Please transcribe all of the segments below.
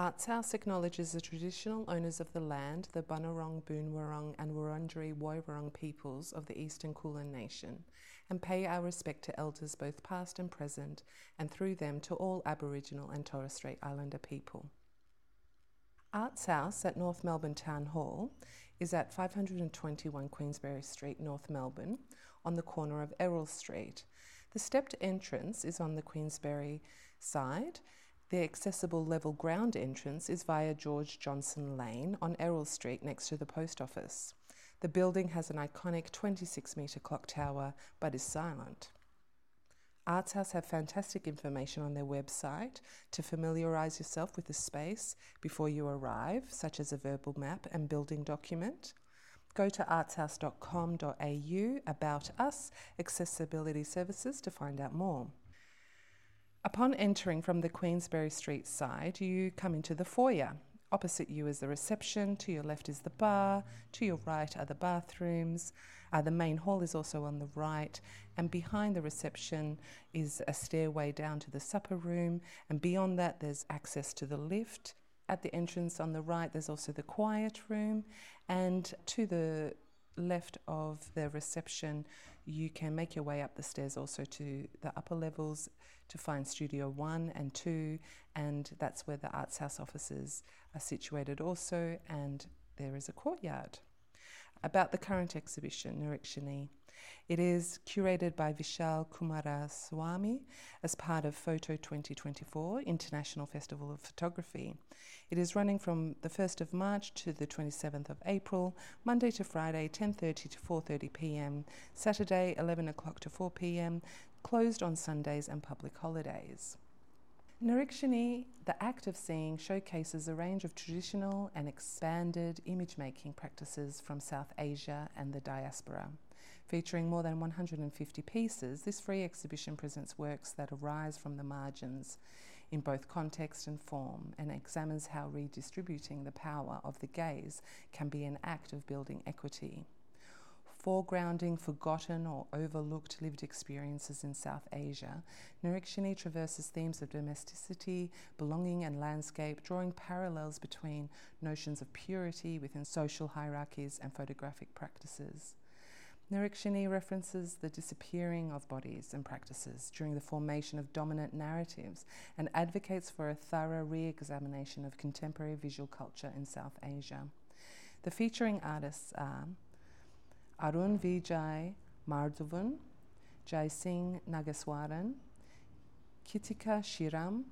Arts House acknowledges the traditional owners of the land, the Bunurong, Boonwurrung and Wurundjeri Woiwurrung peoples of the Eastern Kulin Nation, and pay our respect to elders both past and present, and through them to all Aboriginal and Torres Strait Islander people. Arts House at North Melbourne Town Hall is at 521 Queensberry Street, North Melbourne, on the corner of Errol Street. The stepped entrance is on the Queensberry side. The accessible level ground entrance is via George Johnson Lane on Errol Street next to the post office. The building has an iconic 26-metre clock tower but is silent. Arts House have fantastic information on their website to familiarise yourself with the space before you arrive, such as a verbal map and building document. Go to artshouse.com.au, About Us, Accessibility Services to find out more. Upon entering from the Queensberry Street side, you come into the foyer. Opposite you is the reception, to your left is the bar, to your right are the bathrooms. The main hall is also on the right, and behind the reception is a stairway down to the supper room, and beyond that there's access to the lift. At the entrance on the right there's also the quiet room, and to the left of the reception you can make your way up the stairs also to the upper levels to find Studio 1 and 2, and that's where the Arts House offices are situated also, and there is a courtyard. About the current exhibition, Nirikshini. It is curated by Vishal Kumaraswamy as part of Photo 2024 International Festival of Photography. It is running from the 1st of March to the 27th of April, Monday to Friday 10:30 to 4:30 p.m, Saturday 11 o'clock to 4 p.m, closed on Sundays and public holidays. Nirikshini, the act of seeing, showcases a range of traditional and expanded image-making practices from South Asia and the diaspora. Featuring more than 150 pieces, this free exhibition presents works that arise from the margins in both context and form, and examines how redistributing the power of the gaze can be an act of building equity. Foregrounding forgotten or overlooked lived experiences in South Asia, Nirikshini traverses themes of domesticity, belonging and landscape, drawing parallels between notions of purity within social hierarchies and photographic practices. Nirikshini references the disappearing of bodies and practices during the formation of dominant narratives and advocates for a thorough re-examination of contemporary visual culture in South Asia. The featuring artists are Arun Vijay Madhavan, Jai Singh Nageswaran, Kitika Shiram,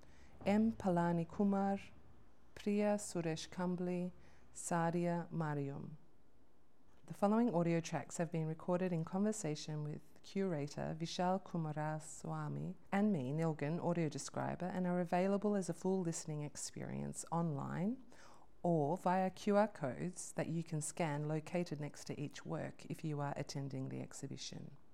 M. Palani Kumar, Priya Suresh Kambli, Sadia Mariam. The following audio tracks have been recorded in conversation with curator Vishal Kumaraswamy and me, Nilgan, audio describer, and are available as a full listening experience online or via QR codes that you can scan located next to each work if you are attending the exhibition.